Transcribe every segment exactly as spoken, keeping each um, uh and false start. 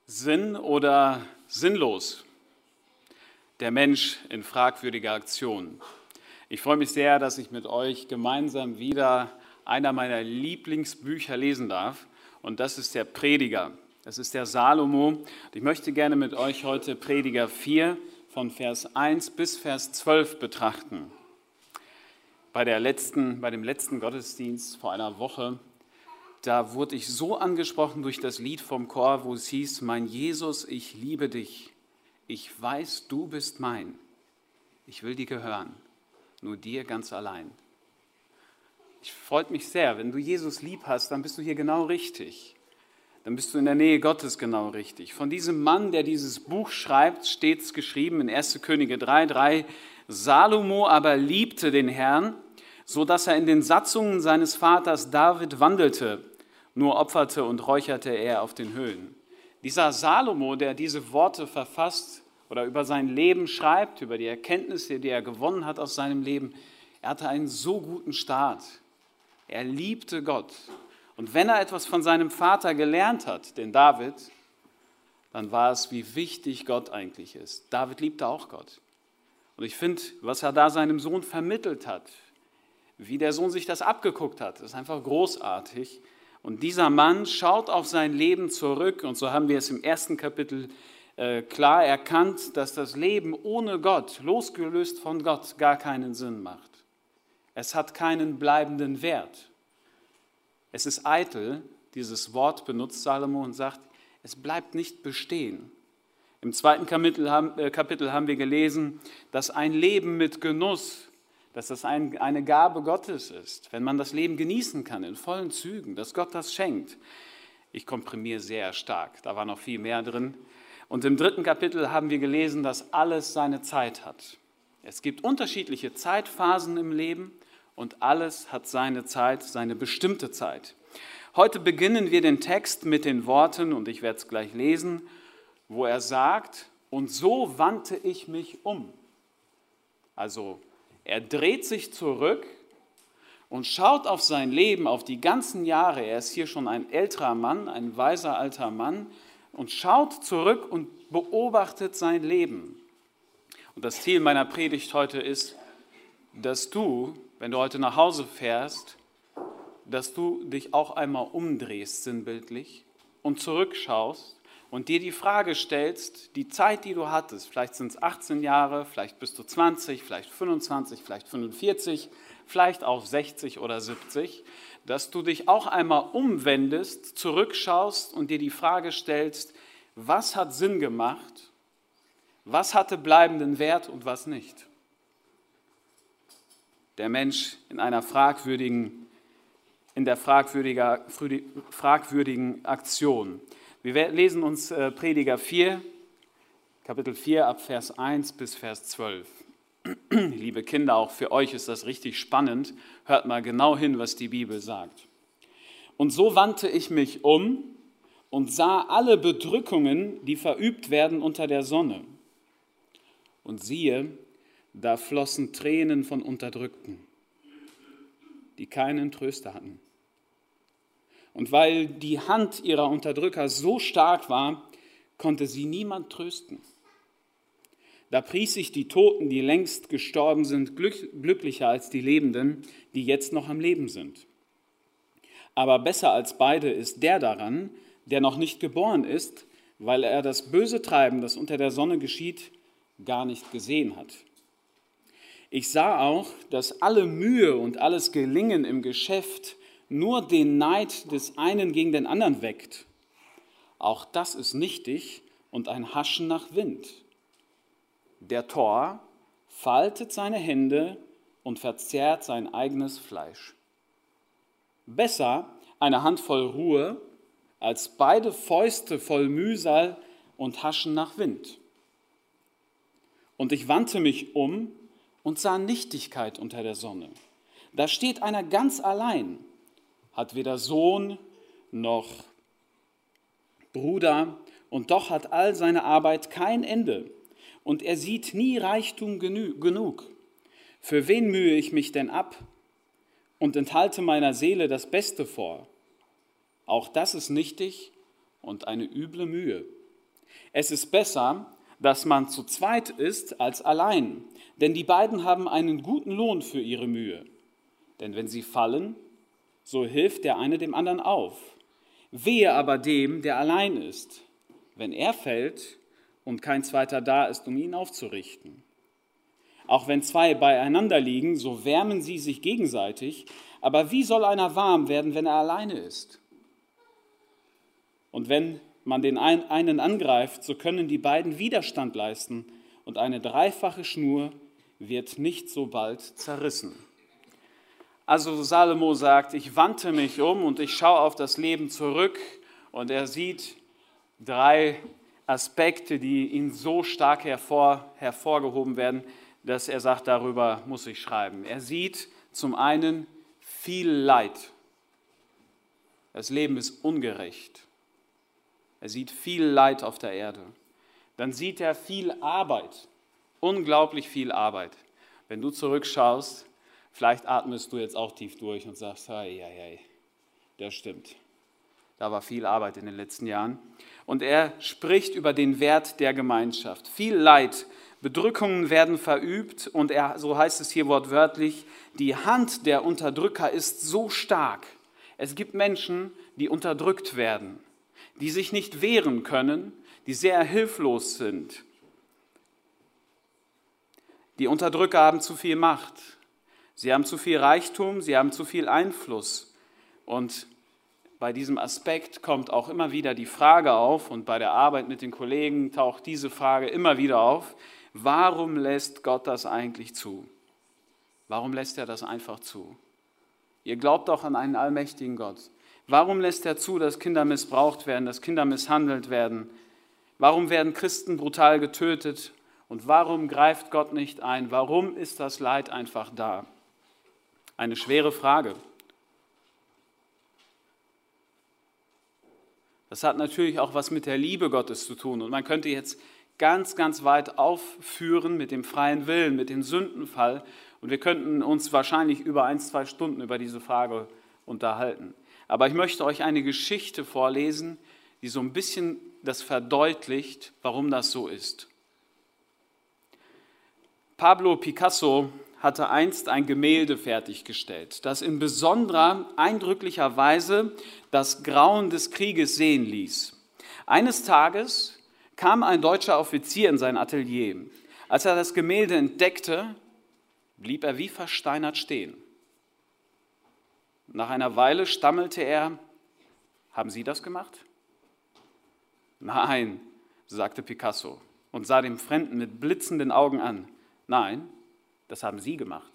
Sinn oder sinnlos? Der Mensch in fragwürdiger Aktion. Ich freue mich sehr, dass ich mit euch gemeinsam wieder einer meiner Lieblingsbücher lesen darf. Und das ist der Prediger. Das ist der Salomo. Und ich möchte gerne mit euch heute Prediger vier von Vers eins bis Vers zwölf betrachten. Bei, der letzten, bei dem letzten Gottesdienst vor einer Woche, da wurde ich so angesprochen durch das Lied vom Chor, wo es hieß: Mein Jesus, ich liebe dich. Ich weiß, du bist mein. Ich will dir gehören, nur dir ganz allein. Ich freut mich sehr, wenn du Jesus lieb hast, dann bist du hier genau richtig. Dann bist du in der Nähe Gottes genau richtig. Von diesem Mann, der dieses Buch schreibt, steht es geschrieben in erster Könige drei, drei. Salomo aber liebte den Herrn, so dass er in den Satzungen seines Vaters David wandelte. Nur opferte und räucherte er auf den Höhen. Dieser Salomo, der diese Worte verfasst oder über sein Leben schreibt, über die Erkenntnisse, die er gewonnen hat aus seinem Leben, er hatte einen so guten Start. Er liebte Gott. Und wenn er etwas von seinem Vater gelernt hat, den David, dann war es, wie wichtig Gott eigentlich ist. David liebte auch Gott. Und ich finde, was er da seinem Sohn vermittelt hat, wie der Sohn sich das abgeguckt hat, ist einfach großartig. Und dieser Mann schaut auf sein Leben zurück, und so haben wir es im ersten Kapitel äh, klar erkannt, dass das Leben ohne Gott, losgelöst von Gott, gar keinen Sinn macht. Es hat keinen bleibenden Wert. Es ist eitel, dieses Wort benutzt Salomo und sagt, es bleibt nicht bestehen. Im zweiten Kapitel haben, äh, Kapitel haben wir gelesen, dass ein Leben mit Genuss, dass das ein, eine Gabe Gottes ist, wenn man das Leben genießen kann in vollen Zügen, dass Gott das schenkt. Ich komprimiere sehr stark, da war noch viel mehr drin. Und im dritten Kapitel haben wir gelesen, dass alles seine Zeit hat. Es gibt unterschiedliche Zeitphasen im Leben und alles hat seine Zeit, seine bestimmte Zeit. Heute beginnen wir den Text mit den Worten, und ich werde es gleich lesen, wo er sagt, und so wandte ich mich um. Also er dreht sich zurück und schaut auf sein Leben, auf die ganzen Jahre. Er ist hier schon ein älterer Mann, ein weiser alter Mann, und schaut zurück und beobachtet sein Leben. Und das Ziel meiner Predigt heute ist, dass du, wenn du heute nach Hause fährst, dass du dich auch einmal umdrehst, sinnbildlich, und zurückschaust und dir die Frage stellst, die Zeit, die du hattest, vielleicht sind es achtzehn Jahre, vielleicht bist du zwanzig, vielleicht fünfundzwanzig, vielleicht fünfundvierzig, vielleicht auch sechzig oder siebzig, dass du dich auch einmal umwendest, zurückschaust und dir die Frage stellst, was hat Sinn gemacht, was hatte bleibenden Wert und was nicht. Der Mensch in einer fragwürdigen, in der fragwürdiger, fragwürdigen Aktion. Wir lesen uns Prediger vier, Kapitel vier, ab Vers eins bis Vers zwölf. Liebe Kinder, auch für euch ist das richtig spannend. Hört mal genau hin, was die Bibel sagt. Und so wandte ich mich um und sah alle Bedrückungen, die verübt werden unter der Sonne. Und siehe, da flossen Tränen von Unterdrückten, die keinen Tröster hatten. Und weil die Hand ihrer Unterdrücker so stark war, konnte sie niemand trösten. Da pries ich die Toten, die längst gestorben sind, glücklicher als die Lebenden, die jetzt noch am Leben sind. Aber besser als beide ist der daran, der noch nicht geboren ist, weil er das böse Treiben, das unter der Sonne geschieht, gar nicht gesehen hat. Ich sah auch, dass alle Mühe und alles Gelingen im Geschäft nur den Neid des einen gegen den anderen weckt. Auch das ist nichtig und ein Haschen nach Wind. Der Tor faltet seine Hände und verzehrt sein eigenes Fleisch. Besser eine Handvoll Ruhe als beide Fäuste voll Mühsal und Haschen nach Wind. Und ich wandte mich um und sah Nichtigkeit unter der Sonne. Da steht einer ganz allein, hat weder Sohn noch Bruder, und doch hat all seine Arbeit kein Ende. Und er sieht nie Reichtum genug. Für wen mühe ich mich denn ab und enthalte meiner Seele das Beste vor? Auch das ist nichtig und eine üble Mühe. Es ist besser, dass man zu zweit ist als allein, denn die beiden haben einen guten Lohn für ihre Mühe. Denn wenn sie fallen, so hilft der eine dem anderen auf. Wehe aber dem, der allein ist, wenn er fällt und kein zweiter da ist, um ihn aufzurichten. Auch wenn zwei beieinander liegen, so wärmen sie sich gegenseitig. Aber wie soll einer warm werden, wenn er alleine ist? Und wenn man den einen angreift, so können die beiden Widerstand leisten und eine dreifache Schnur wird nicht so bald zerrissen. Also Salomo sagt, ich wandte mich um und ich schaue auf das Leben zurück und er sieht drei Aspekte, die ihn so stark hervor, hervorgehoben werden, dass er sagt, darüber muss ich schreiben. Er sieht zum einen viel Leid. Das Leben ist ungerecht. Er sieht viel Leid auf der Erde. Dann sieht er viel Arbeit, unglaublich viel Arbeit. Wenn du zurückschaust, vielleicht atmest du jetzt auch tief durch und sagst, hey, hey, hey, das stimmt. Da war viel Arbeit in den letzten Jahren. Und er spricht über den Wert der Gemeinschaft. Viel Leid, Bedrückungen werden verübt und er, so heißt es hier wortwörtlich, die Hand der Unterdrücker ist so stark. Es gibt Menschen, die unterdrückt werden, die sich nicht wehren können, die sehr hilflos sind. Die Unterdrücker haben zu viel Macht, sie haben zu viel Reichtum, sie haben zu viel Einfluss. Und bei diesem Aspekt kommt auch immer wieder die Frage auf, und bei der Arbeit mit den Kollegen taucht diese Frage immer wieder auf, warum lässt Gott das eigentlich zu? Warum lässt er das einfach zu? Ihr glaubt doch an einen allmächtigen Gott. Warum lässt er zu, dass Kinder missbraucht werden, dass Kinder misshandelt werden? Warum werden Christen brutal getötet? Und warum greift Gott nicht ein? Warum ist das Leid einfach da? Eine schwere Frage. Das hat natürlich auch was mit der Liebe Gottes zu tun. Und man könnte jetzt ganz, ganz weit aufführen mit dem freien Willen, mit dem Sündenfall. Und wir könnten uns wahrscheinlich über ein, zwei Stunden über diese Frage unterhalten. Aber ich möchte euch eine Geschichte vorlesen, die so ein bisschen das verdeutlicht, warum das so ist. Pablo Picasso hatte einst ein Gemälde fertiggestellt, das in besonderer, eindrücklicher Weise das Grauen des Krieges sehen ließ. Eines Tages kam ein deutscher Offizier in sein Atelier. Als er das Gemälde entdeckte, blieb er wie versteinert stehen. Nach einer Weile stammelte er, haben Sie das gemacht? Nein, sagte Picasso und sah den Fremden mit blitzenden Augen an. Nein, das haben Sie gemacht.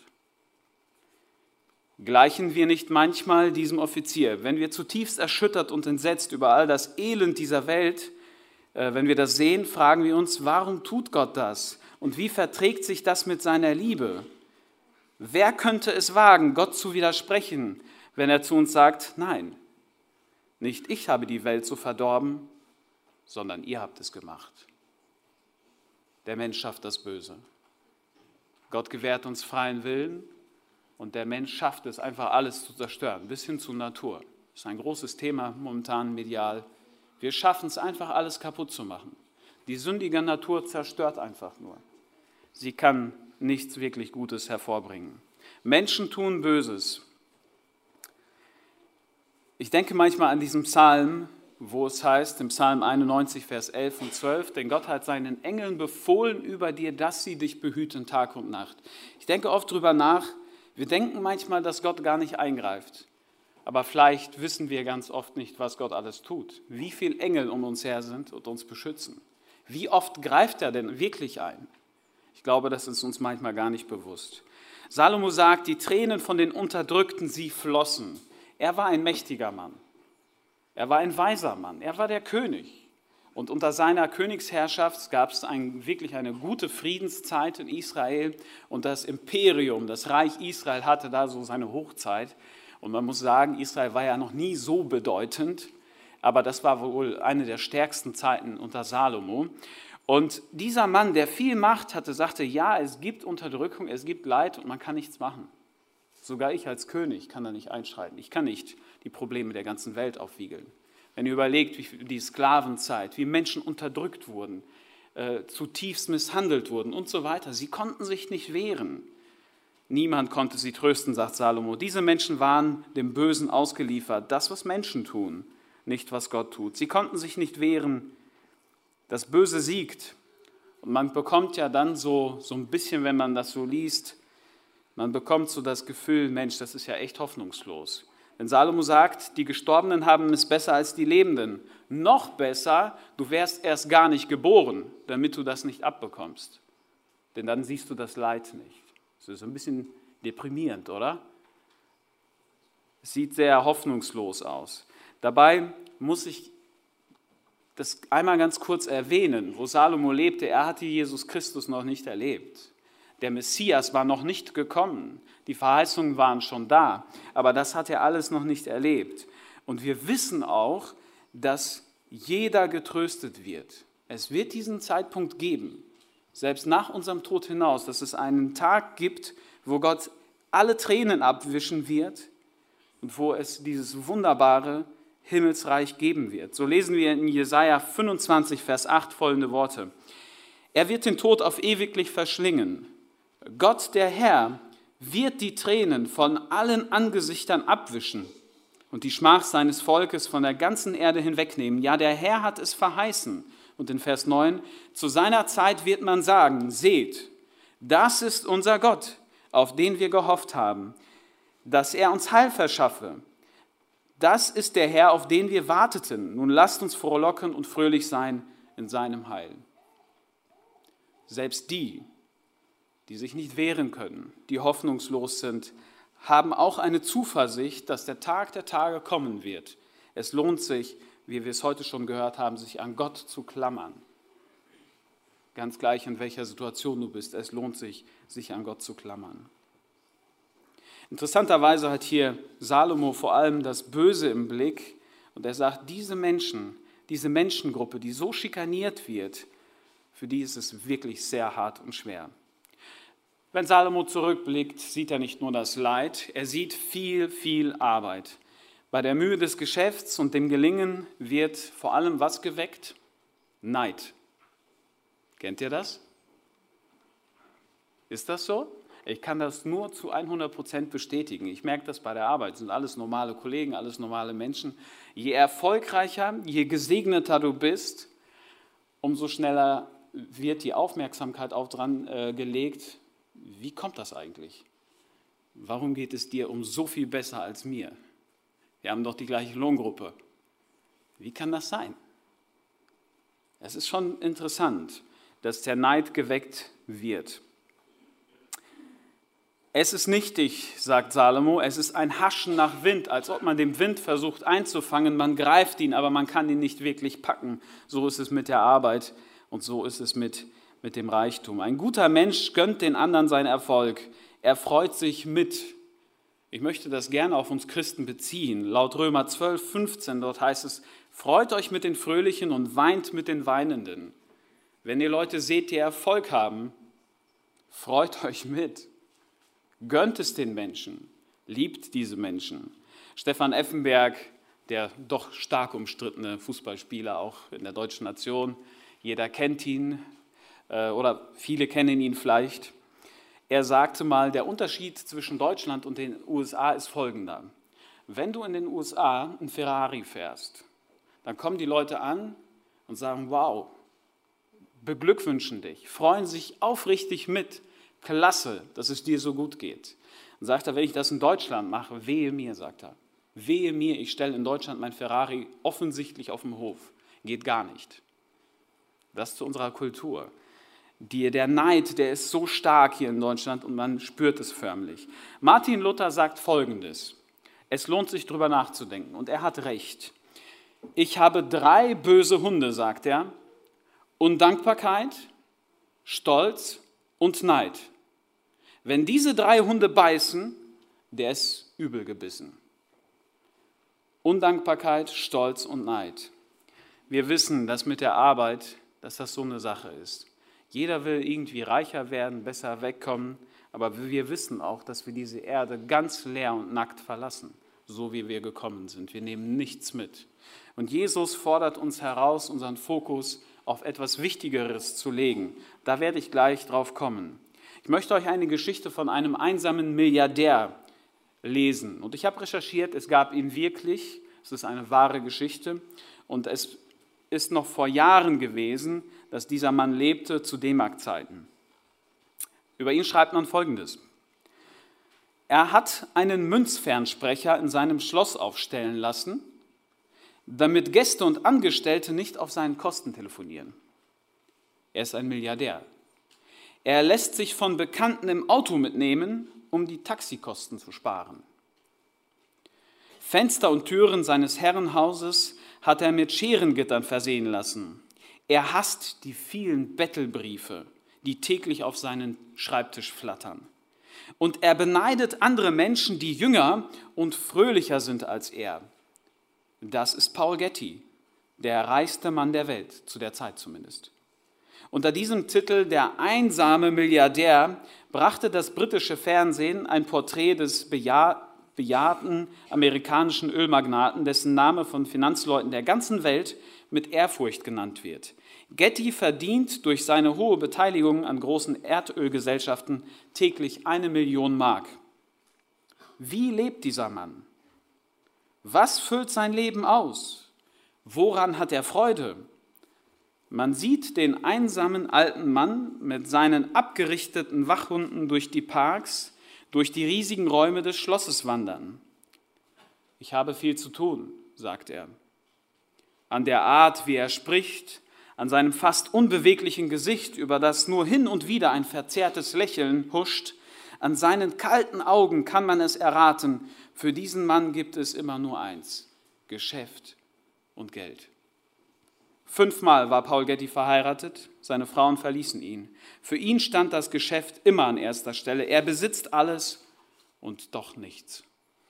Gleichen wir nicht manchmal diesem Offizier, wenn wir zutiefst erschüttert und entsetzt über all das Elend dieser Welt, äh, wenn wir das sehen, fragen wir uns, warum tut Gott das? Und wie verträgt sich das mit seiner Liebe? Wer könnte es wagen, Gott zu widersprechen, wenn er zu uns sagt, nein, nicht ich habe die Welt so verdorben, sondern ihr habt es gemacht. Der Mensch schafft das Böse. Gott gewährt uns freien Willen und der Mensch schafft es, einfach alles zu zerstören, bis hin zur Natur. Das ist ein großes Thema momentan medial. Wir schaffen es einfach, alles kaputt zu machen. Die sündige Natur zerstört einfach nur. Sie kann nichts wirklich Gutes hervorbringen. Menschen tun Böses. Ich denke manchmal an diesen Psalm, wo es heißt, im Psalm einundneunzig, Vers elf und zwölf, denn Gott hat seinen Engeln befohlen über dir, dass sie dich behüten Tag und Nacht. Ich denke oft drüber nach, wir denken manchmal, dass Gott gar nicht eingreift. Aber vielleicht wissen wir ganz oft nicht, was Gott alles tut. Wie viele Engel um uns her sind und uns beschützen. Wie oft greift er denn wirklich ein? Ich glaube, das ist uns manchmal gar nicht bewusst. Salomo sagt, die Tränen von den Unterdrückten, sie flossen. Er war ein mächtiger Mann. Er war ein weiser Mann. Er war der König. Und unter seiner Königsherrschaft gab es ein, wirklich eine gute Friedenszeit in Israel. Und das Imperium, das Reich Israel hatte da so seine Hochzeit. Und man muss sagen, Israel war ja noch nie so bedeutend. Aber das war wohl eine der stärksten Zeiten unter Salomo. Und dieser Mann, der viel Macht hatte, sagte, ja, es gibt Unterdrückung, es gibt Leid und man kann nichts machen. Sogar ich als König kann da nicht einschreiten. Ich kann nicht die Probleme der ganzen Welt aufwiegeln. Wenn ihr überlegt, wie die Sklavenzeit, wie Menschen unterdrückt wurden, äh, zutiefst misshandelt wurden und so weiter. Sie konnten sich nicht wehren. Niemand konnte sie trösten, sagt Salomo. Diese Menschen waren dem Bösen ausgeliefert. Das, was Menschen tun, nicht was Gott tut. Sie konnten sich nicht wehren. Das Böse siegt. Und man bekommt ja dann so, so ein bisschen, wenn man das so liest, man bekommt so das Gefühl, Mensch, das ist ja echt hoffnungslos. Denn Salomo sagt, die Gestorbenen haben es besser als die Lebenden. Noch besser, du wärst erst gar nicht geboren, damit du das nicht abbekommst. Denn dann siehst du das Leid nicht. Das ist ein bisschen deprimierend, oder? Es sieht sehr hoffnungslos aus. Dabei muss ich das einmal ganz kurz erwähnen, wo Salomo lebte. Er hatte Jesus Christus noch nicht erlebt. Der Messias war noch nicht gekommen. Die Verheißungen waren schon da, aber das hat er alles noch nicht erlebt. Und wir wissen auch, dass jeder getröstet wird. Es wird diesen Zeitpunkt geben, selbst nach unserem Tod hinaus, dass es einen Tag gibt, wo Gott alle Tränen abwischen wird und wo es dieses wunderbare Himmelsreich geben wird. So lesen wir in Jesaja fünfundzwanzig, Vers acht folgende Worte. Er wird den Tod auf ewiglich verschlingen. Gott, der Herr, wird die Tränen von allen Angesichtern abwischen und die Schmach seines Volkes von der ganzen Erde hinwegnehmen. Ja, der Herr hat es verheißen. Und in Vers neun, zu seiner Zeit wird man sagen, seht, das ist unser Gott, auf den wir gehofft haben, dass er uns Heil verschaffe. Das ist der Herr, auf den wir warteten. Nun lasst uns frohlocken und fröhlich sein in seinem Heil. Selbst die, die sich nicht wehren können, die hoffnungslos sind, haben auch eine Zuversicht, dass der Tag der Tage kommen wird. Es lohnt sich, wie wir es heute schon gehört haben, sich an Gott zu klammern. Ganz gleich, in welcher Situation du bist, es lohnt sich, sich an Gott zu klammern. Interessanterweise hat hier Salomo vor allem das Böse im Blick und er sagt, diese Menschen, diese Menschengruppe, die so schikaniert wird, für die ist es wirklich sehr hart und schwer. Wenn Salomo zurückblickt, sieht er nicht nur das Leid, er sieht viel, viel Arbeit. Bei der Mühe des Geschäfts und dem Gelingen wird vor allem was geweckt? Neid. Kennt ihr das? Ist das so? Ich kann das nur zu hundert Prozent bestätigen. Ich merke das bei der Arbeit. Das sind alles normale Kollegen, alles normale Menschen. Je erfolgreicher, je gesegneter du bist, umso schneller wird die Aufmerksamkeit auch dran äh, gelegt. Wie kommt das eigentlich? Warum geht es dir um so viel besser als mir? Wir haben doch die gleiche Lohngruppe. Wie kann das sein? Es ist schon interessant, dass der Neid geweckt wird. Es ist nichtig, sagt Salomo, es ist ein Haschen nach Wind, als ob man den Wind versucht einzufangen. Man greift ihn, aber man kann ihn nicht wirklich packen. So ist es mit der Arbeit und so ist es mit, mit dem Reichtum. Ein guter Mensch gönnt den anderen seinen Erfolg. Er freut sich mit. Ich möchte das gerne auf uns Christen beziehen. Laut Römer zwölf, fünfzehn, dort heißt es, freut euch mit den Fröhlichen und weint mit den Weinenden. Wenn ihr Leute seht, die Erfolg haben, freut euch mit. Gönnt es den Menschen, liebt diese Menschen. Stefan Effenberg, der doch stark umstrittene Fußballspieler auch in der deutschen Nation, jeder kennt ihn äh, oder viele kennen ihn vielleicht. Er sagte mal, der Unterschied zwischen Deutschland und den U S A ist folgender. Wenn du in den U S A einen Ferrari fährst, dann kommen die Leute an und sagen, wow, beglückwünschen dich, freuen sich aufrichtig mit. Klasse, dass es dir so gut geht. Und sagt er, wenn ich das in Deutschland mache, wehe mir, sagt er. Wehe mir, ich stelle in Deutschland mein Ferrari offensichtlich auf den Hof. Geht gar nicht. Das zu unserer Kultur. Die, der Neid, der ist so stark hier in Deutschland und man spürt es förmlich. Martin Luther sagt Folgendes. Es lohnt sich, drüber nachzudenken und er hat recht. Ich habe drei böse Hunde, sagt er. Undankbarkeit, Stolz und Neid. Wenn diese drei Hunde beißen, der ist übel gebissen. Undankbarkeit, Stolz und Neid. Wir wissen, dass mit der Arbeit, dass das so eine Sache ist. Jeder will irgendwie reicher werden, besser wegkommen, aber wir wissen auch, dass wir diese Erde ganz leer und nackt verlassen. so wie wir gekommen sind. Wir nehmen nichts mit. Und Jesus fordert uns heraus, unseren Fokus auf etwas Wichtigeres zu legen. Da werde ich gleich drauf kommen. Ich möchte euch eine Geschichte von einem einsamen Milliardär lesen. Und ich habe recherchiert, es gab ihn wirklich. Es ist eine wahre Geschichte. Und es ist noch vor Jahren gewesen, dass dieser Mann lebte zu D-Mark-Zeiten. Über ihn schreibt man Folgendes. Er hat einen Münzfernsprecher in seinem Schloss aufstellen lassen, damit Gäste und Angestellte nicht auf seinen Kosten telefonieren. Er ist ein Milliardär. Er lässt sich von Bekannten im Auto mitnehmen, um die Taxikosten zu sparen. Fenster und Türen seines Herrenhauses hat er mit Scherengittern versehen lassen. Er hasst die vielen Bettelbriefe, die täglich auf seinen Schreibtisch flattern. Und er beneidet andere Menschen, die jünger und fröhlicher sind als er. Das ist Paul Getty, der reichste Mann der Welt, zu der Zeit zumindest. Unter diesem Titel Der einsame Milliardär brachte das britische Fernsehen ein Porträt des bejahr- bejahrten amerikanischen Ölmagnaten, dessen Name von Finanzleuten der ganzen Welt mit Ehrfurcht genannt wird. Getty verdient durch seine hohe Beteiligung an großen Erdölgesellschaften täglich eine Million Mark. Wie lebt dieser Mann? Was füllt sein Leben aus? Woran hat er Freude? Man sieht den einsamen alten Mann mit seinen abgerichteten Wachhunden durch die Parks, durch die riesigen Räume des Schlosses wandern. Ich habe viel zu tun, sagt er. An der Art, wie er spricht, an seinem fast unbeweglichen Gesicht, über das nur hin und wieder ein verzerrtes Lächeln huscht, an seinen kalten Augen kann man es erraten, für diesen Mann gibt es immer nur eins: Geschäft und Geld. Fünfmal war Paul Getty verheiratet, seine Frauen verließen ihn. Für ihn stand das Geschäft immer an erster Stelle. Er besitzt alles und doch nichts.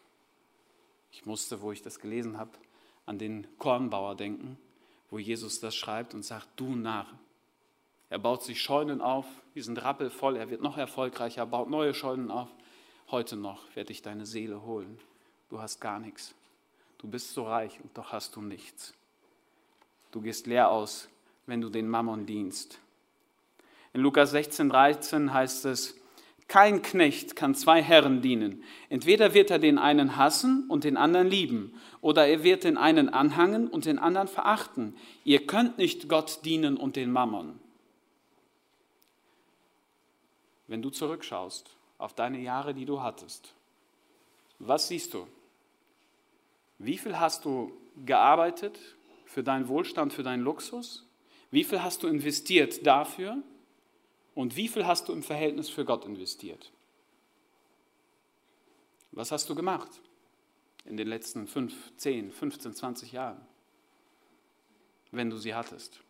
Ich musste, wo ich das gelesen habe, an den Kornbauer denken, wo Jesus das schreibt und sagt, du Narr. Er baut sich Scheunen auf, die sind rappelvoll, er wird noch erfolgreicher, baut neue Scheunen auf. Heute noch werde ich deine Seele holen. Du hast gar nichts. Du bist so reich und doch hast du nichts. Du gehst leer aus, wenn du den Mammon dienst. In Lukas sechzehn, dreizehn heißt es, kein Knecht kann zwei Herren dienen. Entweder wird er den einen hassen und den anderen lieben, oder er wird den einen anhangen und den anderen verachten. Ihr könnt nicht Gott dienen und den Mammon. Wenn du zurückschaust auf deine Jahre, die du hattest, was siehst du? Wie viel hast du gearbeitet für deinen Wohlstand, für deinen Luxus? Wie viel hast du investiert dafür? Und wie viel hast du im Verhältnis für Gott investiert? Was hast du gemacht in den letzten fünf, zehn, fünfzehn, zwanzig Jahren, wenn du sie hattest?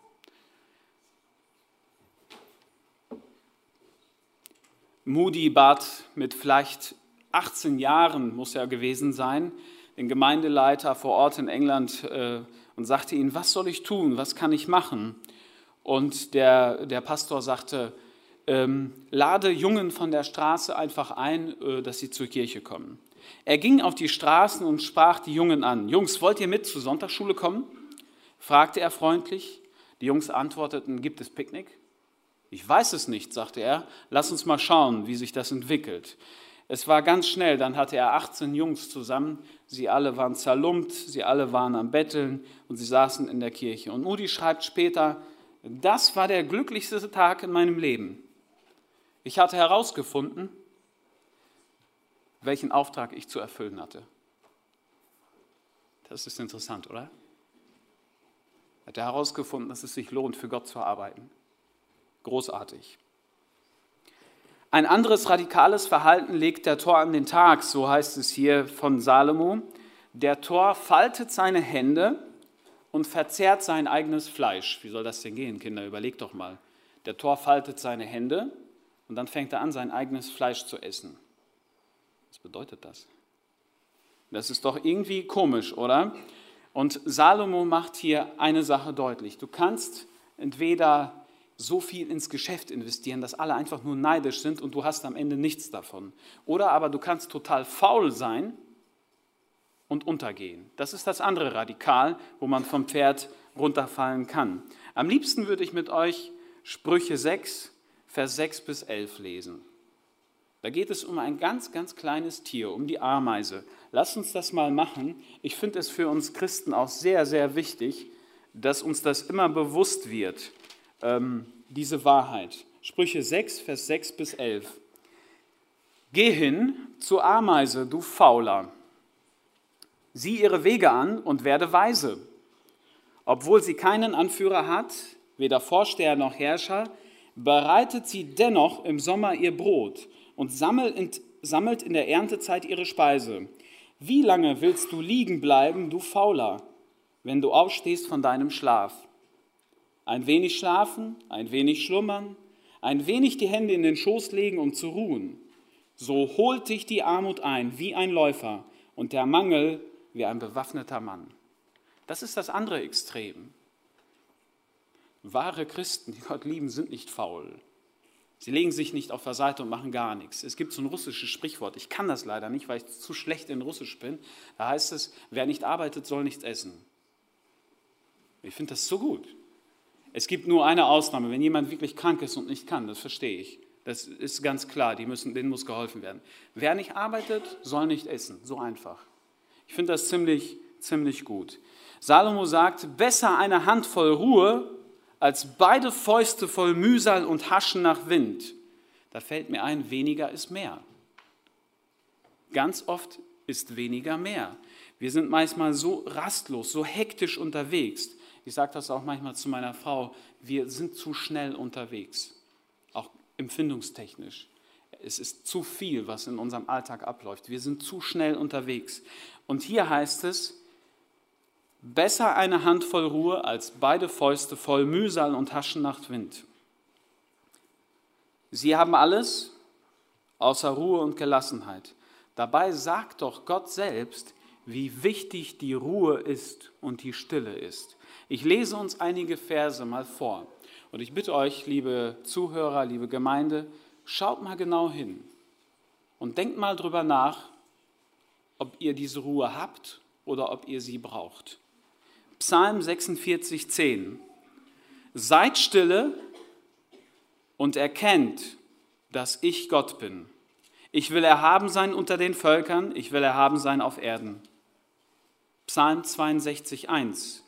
Moody bat mit vielleicht achtzehn Jahren, muss er gewesen sein, den Gemeindeleiter vor Ort in England äh, und sagte ihm, was soll ich tun, was kann ich machen? Und der, der Pastor sagte, ähm, lade Jungen von der Straße einfach ein, äh, dass sie zur Kirche kommen. Er ging auf die Straßen und sprach die Jungen an. Jungs, wollt ihr mit zur Sonntagsschule kommen? Fragte er freundlich. Die Jungs antworteten, gibt es Picknick? Ich weiß es nicht, sagte er. Lass uns mal schauen, wie sich das entwickelt. Es war ganz schnell, dann hatte er achtzehn Jungs zusammen. Sie alle waren zerlumpt, sie alle waren am Betteln und sie saßen in der Kirche. Und Moody schreibt später, das war der glücklichste Tag in meinem Leben. Ich hatte herausgefunden, welchen Auftrag ich zu erfüllen hatte. Das ist interessant, oder? Er hat herausgefunden, dass es sich lohnt, für Gott zu arbeiten. Großartig. Ein anderes radikales Verhalten legt der Tor an den Tag, so heißt es hier von Salomo. Der Tor faltet seine Hände und verzehrt sein eigenes Fleisch. Wie soll das denn gehen, Kinder? Überlegt doch mal. Der Tor faltet seine Hände und dann fängt er an, sein eigenes Fleisch zu essen. Was bedeutet das? Das ist doch irgendwie komisch, oder? Und Salomo macht hier eine Sache deutlich. Du kannst entweder so viel ins Geschäft investieren, dass alle einfach nur neidisch sind und du hast am Ende nichts davon. Oder aber du kannst total faul sein und untergehen. Das ist das andere Radikal, wo man vom Pferd runterfallen kann. Am liebsten würde ich mit euch Sprüche sechs, Vers sechs bis elf lesen. Da geht es um ein ganz, ganz kleines Tier, um die Ameise. Lasst uns das mal machen. Ich finde es für uns Christen auch sehr, sehr wichtig, dass uns das immer bewusst wird, ähm, diese Wahrheit. Sprüche sechs, Vers sechs bis elf. Geh hin zur Ameise, du Fauler. Sieh ihre Wege an und werde weise. Obwohl sie keinen Anführer hat, weder Vorsteher noch Herrscher, bereitet sie dennoch im Sommer ihr Brot und sammelt in der Erntezeit ihre Speise. Wie lange willst du liegen bleiben, du Fauler, wenn du aufstehst von deinem Schlaf? Ein wenig schlafen, ein wenig schlummern, ein wenig die Hände in den Schoß legen, um zu ruhen. So holt dich die Armut ein wie ein Läufer und der Mangel wie ein bewaffneter Mann. Das ist das andere Extrem. Wahre Christen, die Gott lieben, sind nicht faul. Sie legen sich nicht auf der Seite und machen gar nichts. Es gibt so ein russisches Sprichwort, ich kann das leider nicht, weil ich zu schlecht in Russisch bin. Da heißt es, wer nicht arbeitet, soll nichts essen. Ich finde das so gut. Es gibt nur eine Ausnahme, wenn jemand wirklich krank ist und nicht kann, das verstehe ich. Das ist ganz klar, die müssen, denen muss geholfen werden. Wer nicht arbeitet, soll nicht essen, so einfach. Ich finde das ziemlich, ziemlich gut. Salomo sagt, besser eine Handvoll Ruhe, als beide Fäuste voll Mühsal und Haschen nach Wind. Da fällt mir ein, weniger ist mehr. Ganz oft ist weniger mehr. Wir sind manchmal so rastlos, so hektisch unterwegs. Ich sage das auch manchmal zu meiner Frau, wir sind zu schnell unterwegs, auch empfindungstechnisch. Es ist zu viel, was in unserem Alltag abläuft. Wir sind zu schnell unterwegs. Und hier heißt es, besser eine Handvoll Ruhe als beide Fäuste voll Mühsal und Haschen nach Wind. Sie haben alles außer Ruhe und Gelassenheit. Dabei sagt doch Gott selbst, wie wichtig die Ruhe ist und die Stille ist. Ich lese uns einige Verse mal vor. Und ich bitte euch, liebe Zuhörer, liebe Gemeinde, schaut mal genau hin und denkt mal drüber nach, ob ihr diese Ruhe habt oder ob ihr sie braucht. Psalm sechsundvierzig, zehn. Seid stille und erkennt, dass ich Gott bin. Ich will erhaben sein unter den Völkern, ich will erhaben sein auf Erden. Psalm zweiundsechzig, eins.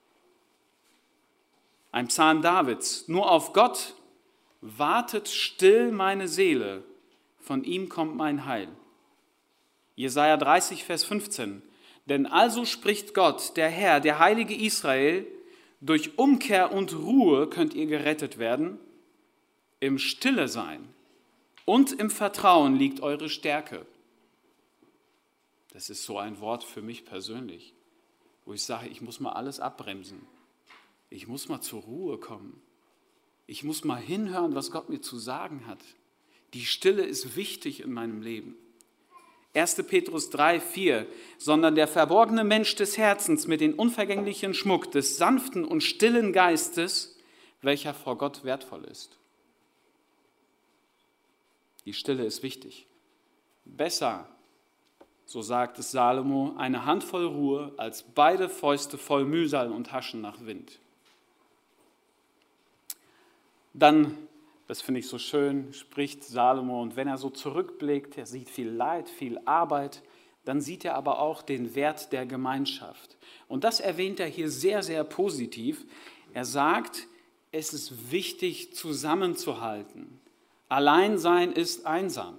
Ein Psalm Davids. Nur auf Gott wartet still meine Seele, von ihm kommt mein Heil. Jesaja dreißig, Vers fünfzehn. Denn also spricht Gott, der Herr, der Heilige Israel, durch Umkehr und Ruhe könnt ihr gerettet werden. Im Stille sein und im Vertrauen liegt eure Stärke. Das ist so ein Wort für mich persönlich, wo ich sage, ich muss mal alles abbremsen. Ich muss mal zur Ruhe kommen. Ich muss mal hinhören, was Gott mir zu sagen hat. Die Stille ist wichtig in meinem Leben. erster Petrus drei, vier, sondern der verborgene Mensch des Herzens mit dem unvergänglichen Schmuck des sanften und stillen Geistes, welcher vor Gott wertvoll ist. Die Stille ist wichtig. Besser, so sagt es Salomo, eine Handvoll Ruhe als beide Fäuste voll Mühsal und Haschen nach Wind. Dann, das finde ich so schön, spricht Salomo, und wenn er so zurückblickt, er sieht viel Leid, viel Arbeit, dann sieht er aber auch den Wert der Gemeinschaft. Und das erwähnt er hier sehr, sehr positiv. Er sagt, es ist wichtig, zusammenzuhalten. Alleinsein ist einsam.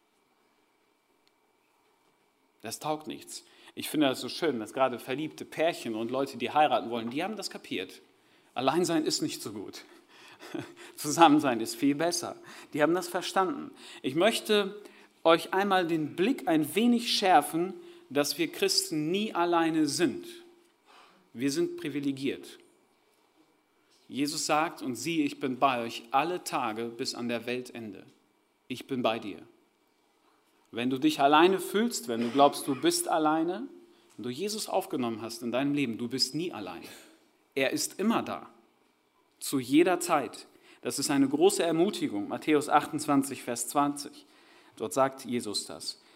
Das taugt nichts. Ich finde das so schön, dass gerade verliebte Pärchen und Leute, die heiraten wollen, die haben das kapiert. Alleinsein ist nicht so gut. Zusammensein ist viel besser. Die haben das verstanden. Ich möchte euch einmal den Blick ein wenig schärfen, dass wir Christen nie alleine sind. Wir sind privilegiert. Jesus sagt, und siehe, ich bin bei euch alle Tage bis an der Weltende. Ich bin bei dir. Wenn du dich alleine fühlst, wenn du glaubst, du bist alleine, wenn du Jesus aufgenommen hast in deinem Leben, du bist nie allein. Er ist immer da. Zu jeder Zeit. Das ist eine große Ermutigung. Matthäus achtundzwanzig, Vers zwanzig. Dort sagt Jesus das.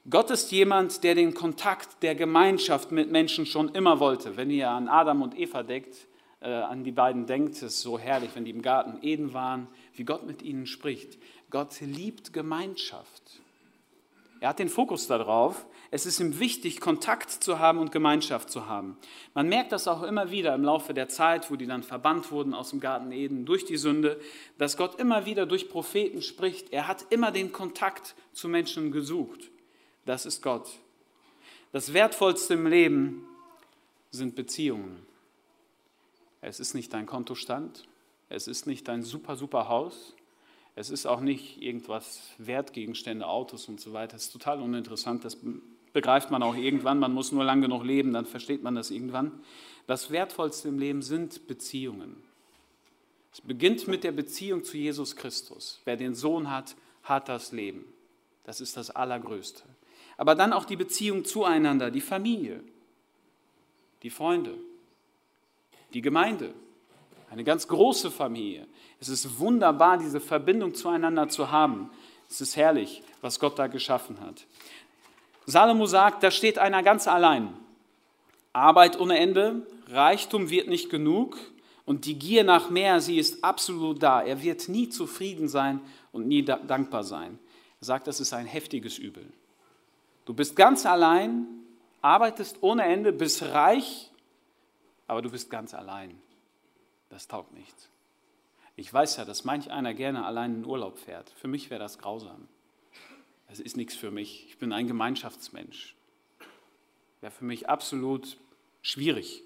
Gott ist jemand, der den Kontakt der Gemeinschaft mit Menschen schon immer wollte. Wenn ihr an Adam und Eva denkt, äh, an die beiden denkt, es ist so herrlich, wenn die im Garten Eden waren, wie Gott mit ihnen spricht. Gott liebt Gemeinschaft. Er hat den Fokus darauf. Es ist ihm wichtig, Kontakt zu haben und Gemeinschaft zu haben. Man merkt das auch immer wieder im Laufe der Zeit, wo die dann verbannt wurden aus dem Garten Eden durch die Sünde, dass Gott immer wieder durch Propheten spricht. Er hat immer den Kontakt zu Menschen gesucht. Das ist Gott. Das Wertvollste im Leben sind Beziehungen. Es ist nicht dein Kontostand, es ist nicht dein super, super Haus, es ist auch nicht irgendwas, Wertgegenstände, Autos und so weiter. Das ist total uninteressant, das begreift man auch irgendwann, man muss nur lang genug leben, dann versteht man das irgendwann. Das Wertvollste im Leben sind Beziehungen. Es beginnt mit der Beziehung zu Jesus Christus. Wer den Sohn hat, hat das Leben. Das ist das Allergrößte. Aber dann auch die Beziehung zueinander, die Familie, die Freunde, die Gemeinde, eine ganz große Familie. Es ist wunderbar, diese Verbindung zueinander zu haben. Es ist herrlich, was Gott da geschaffen hat. Salomo sagt, da steht einer ganz allein. Arbeit ohne Ende, Reichtum wird nicht genug und die Gier nach mehr, sie ist absolut da. Er wird nie zufrieden sein und nie dankbar sein. Er sagt, das ist ein heftiges Übel. Du bist ganz allein, arbeitest ohne Ende, bist reich, aber du bist ganz allein. Das taugt nichts. Ich weiß ja, dass manch einer gerne allein in Urlaub fährt. Für mich wäre das grausam. Das ist nichts für mich. Ich bin ein Gemeinschaftsmensch. Wäre für mich absolut schwierig.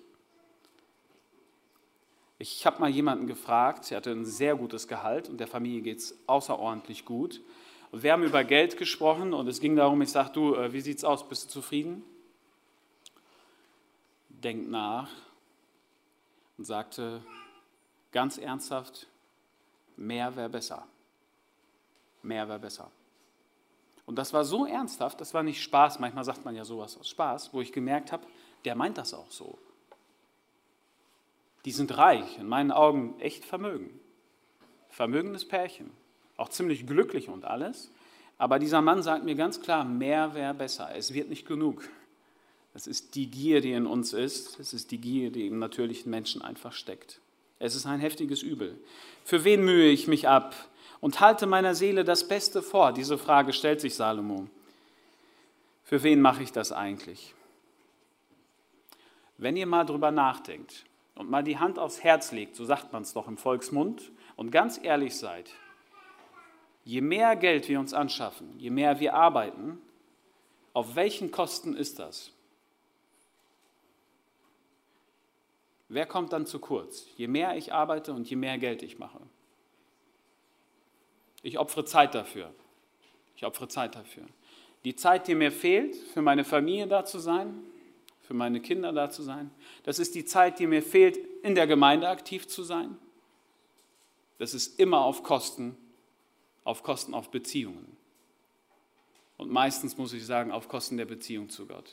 Ich habe mal jemanden gefragt, sie hatte ein sehr gutes Gehalt und der Familie geht es außerordentlich gut. Und wir haben über Geld gesprochen und es ging darum, ich sage, du, wie sieht's aus, bist du zufrieden? Denkt nach und sagte ganz ernsthaft, mehr wäre besser. Mehr wäre besser. Und das war so ernsthaft, das war nicht Spaß, manchmal sagt man ja sowas aus Spaß, wo ich gemerkt habe, der meint das auch so. Die sind reich, in meinen Augen echt Vermögen. Vermögendes Pärchen. Auch ziemlich glücklich und alles, aber dieser Mann sagt mir ganz klar, mehr wäre besser, es wird nicht genug. Das ist die Gier, die in uns ist, es ist die Gier, die im natürlichen Menschen einfach steckt. Es ist ein heftiges Übel. Für wen mühe ich mich ab und halte meiner Seele das Beste vor? Diese Frage stellt sich Salomo. Für wen mache ich das eigentlich? Wenn ihr mal drüber nachdenkt und mal die Hand aufs Herz legt, so sagt man es doch im Volksmund, und ganz ehrlich seid, je mehr Geld wir uns anschaffen, je mehr wir arbeiten, auf welchen Kosten ist das? Wer kommt dann zu kurz? Je mehr ich arbeite und je mehr Geld ich mache. Ich opfere Zeit dafür. Ich opfere Zeit dafür. Die Zeit, die mir fehlt, für meine Familie da zu sein, für meine Kinder da zu sein, das ist die Zeit, die mir fehlt, in der Gemeinde aktiv zu sein. Das ist immer auf Kosten auf Kosten auf Beziehungen. Und meistens muss ich sagen, auf Kosten der Beziehung zu Gott.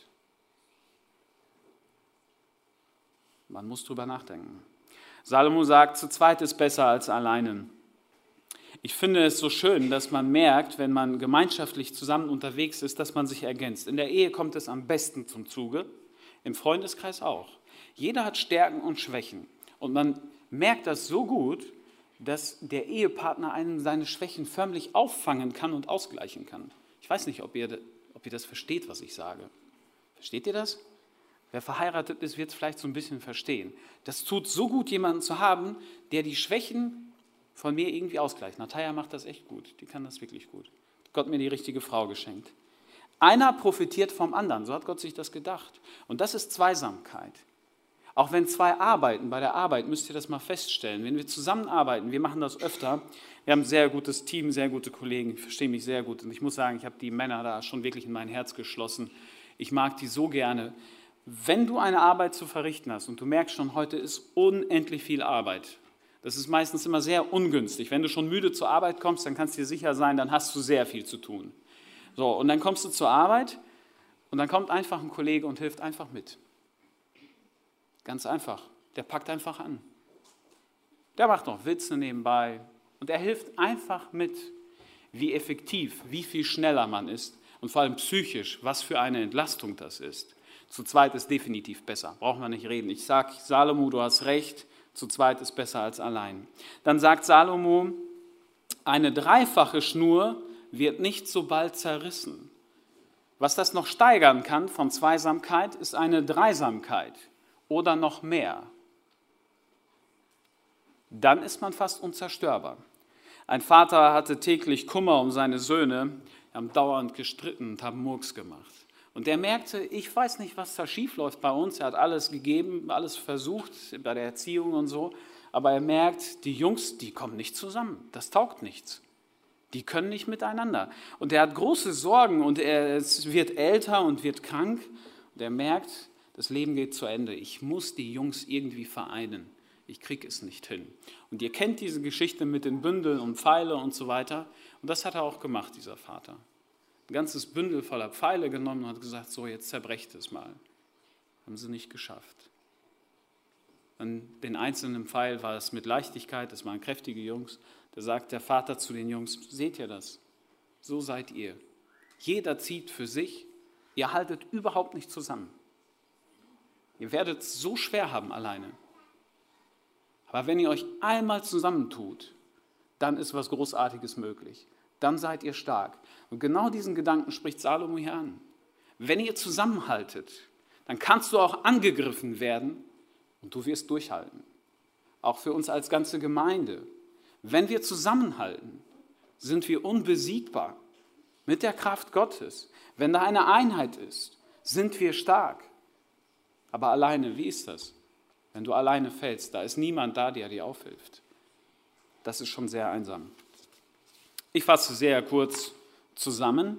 Man muss drüber nachdenken. Salomo sagt, zu zweit ist besser als alleine. Ich finde es so schön, dass man merkt, wenn man gemeinschaftlich zusammen unterwegs ist, dass man sich ergänzt. In der Ehe kommt es am besten zum Zuge, im Freundeskreis auch. Jeder hat Stärken und Schwächen. Und man merkt das so gut, dass der Ehepartner einen seine Schwächen förmlich auffangen kann und ausgleichen kann. Ich weiß nicht, ob ihr, ob ihr das versteht, was ich sage. Versteht ihr das? Wer verheiratet ist, wird es vielleicht so ein bisschen verstehen. Das tut so gut, jemanden zu haben, der die Schwächen von mir irgendwie ausgleicht. Natalia macht das echt gut, die kann das wirklich gut. Gott hat mir die richtige Frau geschenkt. Einer profitiert vom anderen, so hat Gott sich das gedacht. Und das ist Zweisamkeit. Auch wenn zwei arbeiten, bei der Arbeit müsst ihr das mal feststellen. Wenn wir zusammenarbeiten, wir machen das öfter, wir haben ein sehr gutes Team, sehr gute Kollegen, ich verstehe mich sehr gut. Und ich muss sagen, ich habe die Männer da schon wirklich in mein Herz geschlossen. Ich mag die so gerne. Wenn du eine Arbeit zu verrichten hast und du merkst schon, heute ist unendlich viel Arbeit, das ist meistens immer sehr ungünstig. Wenn du schon müde zur Arbeit kommst, dann kannst du dir sicher sein, dann hast du sehr viel zu tun. So, und dann kommst du zur Arbeit und dann kommt einfach ein Kollege und hilft einfach mit. Ganz einfach. Der packt einfach an. Der macht noch Witze nebenbei und er hilft einfach mit, wie effektiv, wie viel schneller man ist. und vor allem psychisch, was für eine Entlastung das ist. Zu zweit ist definitiv besser, brauchen wir nicht reden. Ich sage, Salomo, du hast recht, zu zweit ist besser als allein. Dann sagt Salomo, eine dreifache Schnur wird nicht so bald zerrissen. Was das noch steigern kann von Zweisamkeit, ist eine Dreisamkeit oder noch mehr. Dann ist man fast unzerstörbar. Ein Vater hatte täglich Kummer um seine Söhne, haben dauernd gestritten und haben Murks gemacht. Und der merkte, ich weiß nicht, was da schief läuft bei uns. Er hat alles gegeben, alles versucht bei der Erziehung und so. Aber er merkt, die Jungs, die kommen nicht zusammen. Das taugt nichts. Die können nicht miteinander. Und er hat große Sorgen und er wird älter und wird krank. Und er merkt, das Leben geht zu Ende. Ich muss die Jungs irgendwie vereinen. Ich kriege es nicht hin. Und ihr kennt diese Geschichte mit den Bündeln und Pfeile und so weiter. Und das hat er auch gemacht, dieser Vater. Ein ganzes Bündel voller Pfeile genommen und hat gesagt, so jetzt zerbrecht es mal. Haben sie nicht geschafft. An den einzelnen Pfeil war es mit Leichtigkeit, das waren kräftige Jungs. Da sagt der Vater zu den Jungs, seht ihr das? So seid ihr. Jeder zieht für sich, ihr haltet überhaupt nicht zusammen. Ihr werdet es so schwer haben alleine. Aber wenn ihr euch einmal zusammentut, dann ist was Großartiges möglich. Dann seid ihr stark. Und genau diesen Gedanken spricht Salomo hier an. Wenn ihr zusammenhaltet, dann kannst du auch angegriffen werden und du wirst durchhalten. Auch für uns als ganze Gemeinde. Wenn wir zusammenhalten, sind wir unbesiegbar mit der Kraft Gottes. Wenn da eine Einheit ist, sind wir stark. Aber alleine, wie ist das? Wenn du alleine fällst, da ist niemand da, der dir aufhilft. Das ist schon sehr einsam. Ich fasse sehr kurz zusammen.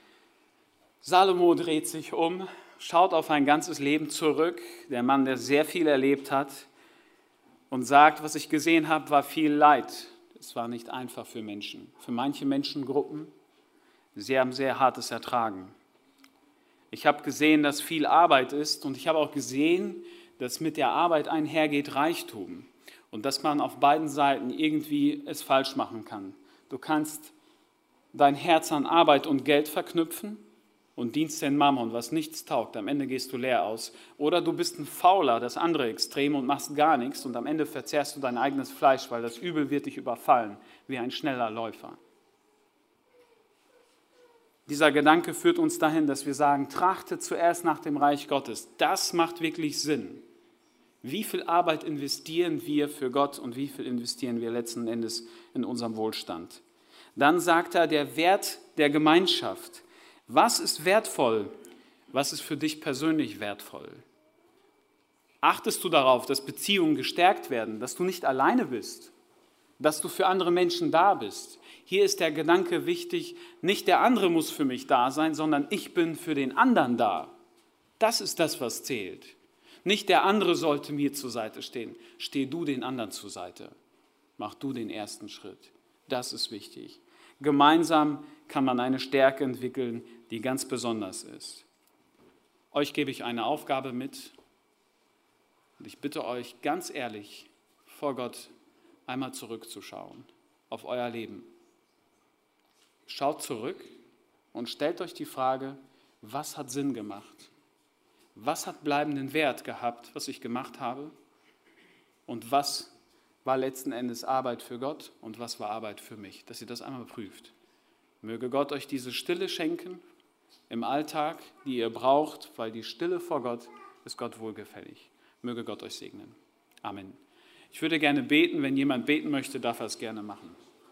Salomo dreht sich um, schaut auf ein ganzes Leben zurück, der Mann, der sehr viel erlebt hat, und sagt, was ich gesehen habe, war viel Leid. Es war nicht einfach für Menschen, für manche Menschengruppen. Sie haben sehr Hartes ertragen. Ich habe gesehen, dass viel Arbeit ist und ich habe auch gesehen, dass mit der Arbeit einhergeht Reichtum und dass man auf beiden Seiten irgendwie es falsch machen kann. Du kannst dein Herz an Arbeit und Geld verknüpfen und dienst den Mammon, was nichts taugt. Am Ende gehst du leer aus. Oder du bist ein Fauler, das andere Extrem, und machst gar nichts und am Ende verzehrst du dein eigenes Fleisch, weil das Übel wird dich überfallen, wie ein schneller Läufer. Dieser Gedanke führt uns dahin, dass wir sagen, trachte zuerst nach dem Reich Gottes. Das macht wirklich Sinn. Wie viel Arbeit investieren wir für Gott und wie viel investieren wir letzten Endes in unserem Wohlstand? Dann sagt er, der Wert der Gemeinschaft. Was ist wertvoll? Was ist für dich persönlich wertvoll? Achtest du darauf, dass Beziehungen gestärkt werden, dass du nicht alleine bist, dass du für andere Menschen da bist? Hier ist der Gedanke wichtig, nicht der andere muss für mich da sein, sondern ich bin für den anderen da. Das ist das, was zählt. Nicht der andere sollte mir zur Seite stehen. Steh du den anderen zur Seite. Mach du den ersten Schritt. Das ist wichtig. Gemeinsam kann man eine Stärke entwickeln, die ganz besonders ist. Euch gebe ich eine Aufgabe mit und ich bitte euch ganz ehrlich vor Gott einmal zurückzuschauen auf euer Leben. Schaut zurück und stellt euch die Frage, was hat Sinn gemacht? Was hat bleibenden Wert gehabt, was ich gemacht habe? Und was war letzten Endes Arbeit für Gott und was war Arbeit für mich? Dass ihr das einmal prüft. Möge Gott euch diese Stille schenken im Alltag, die ihr braucht, weil die Stille vor Gott ist Gott wohlgefällig. Möge Gott euch segnen. Amen. Ich würde gerne beten. Wenn jemand beten möchte, darf er es gerne machen.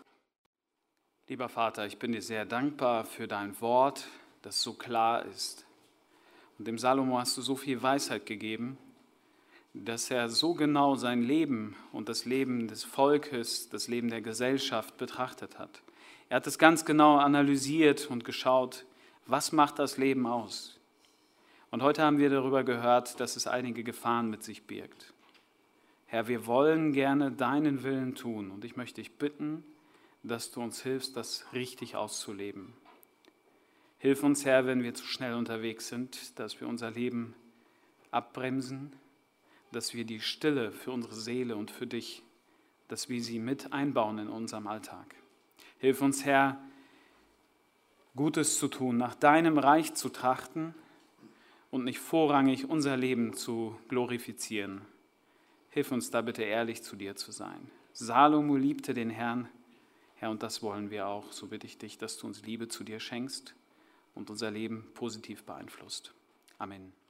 Lieber Vater, ich bin dir sehr dankbar für dein Wort, das so klar ist. Und dem Salomo hast du so viel Weisheit gegeben, dass er so genau sein Leben und das Leben des Volkes, das Leben der Gesellschaft betrachtet hat. Er hat es ganz genau analysiert und geschaut, was macht das Leben aus? Und heute haben wir darüber gehört, dass es einige Gefahren mit sich birgt. Herr, wir wollen gerne deinen Willen tun und ich möchte dich bitten, dass du uns hilfst, das richtig auszuleben. Hilf uns, Herr, wenn wir zu schnell unterwegs sind, dass wir unser Leben abbremsen, dass wir die Stille für unsere Seele und für dich, dass wir sie mit einbauen in unserem Alltag. Hilf uns, Herr, Gutes zu tun, nach deinem Reich zu trachten und nicht vorrangig unser Leben zu glorifizieren. Hilf uns da bitte ehrlich zu dir zu sein. Salomo liebte den Herrn, Herr, und das wollen wir auch. So bitte ich dich, dass du uns Liebe zu dir schenkst und unser Leben positiv beeinflusst. Amen.